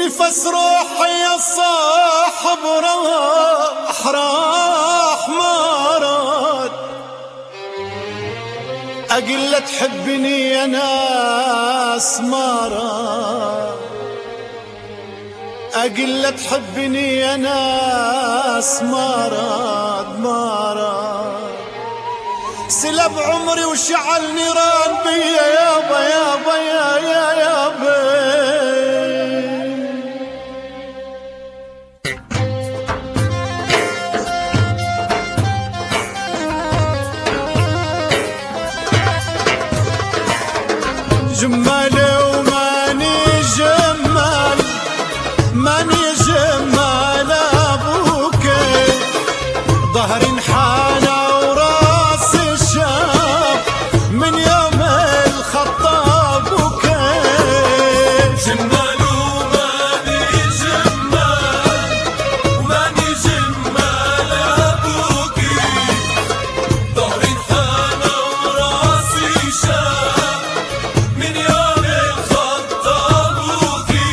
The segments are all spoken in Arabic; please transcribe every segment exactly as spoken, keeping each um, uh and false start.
ونفس روحي يا صاحب راح راح ما راد. أقل لا تحبني يا ناس ما راد، أقل لا تحبني يا ناس ما راد ما راد. سلب عمري وشعل نيران بيا يابا يابا يا يا يابا. جمالي وماني جمال، ماني جمال أبوك، ظهري انحنى وراسي شاب من يوم الخطاب وكي. جمال وماني جمال، وماني جمال أبوك، ظهري انحنى وراسي شاب من يوم الخطاب وكي.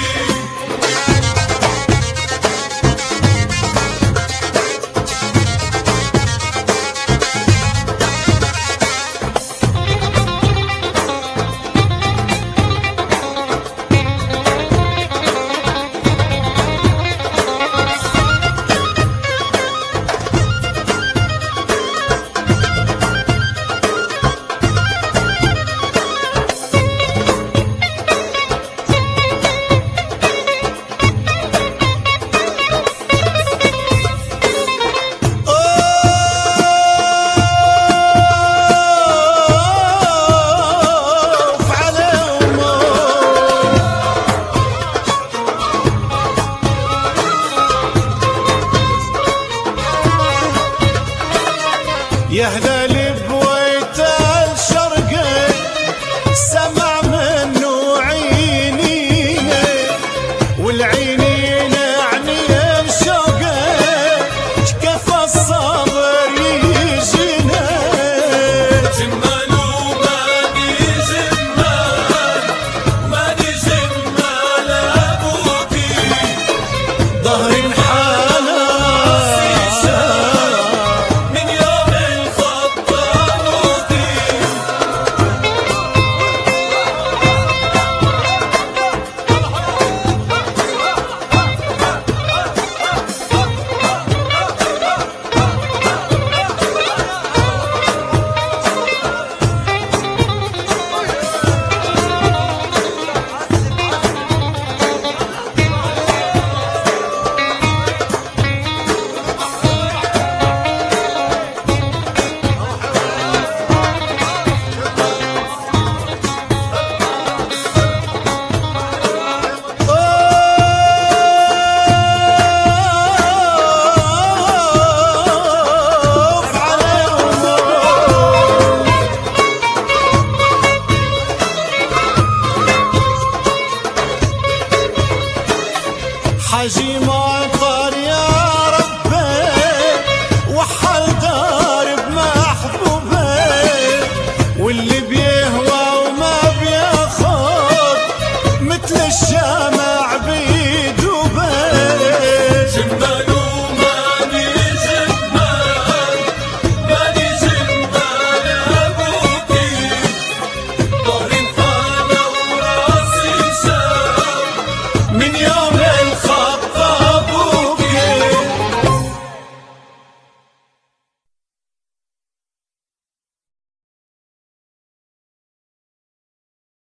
يهدى لي بويت الشرق سمع منه عينين، والعينين يعني بشوقه كيف الصبر يجينا. جمال وماني جمال، وماني جمال أبوك، ظهري انحنى من يوم الخطاب وكي. حجيم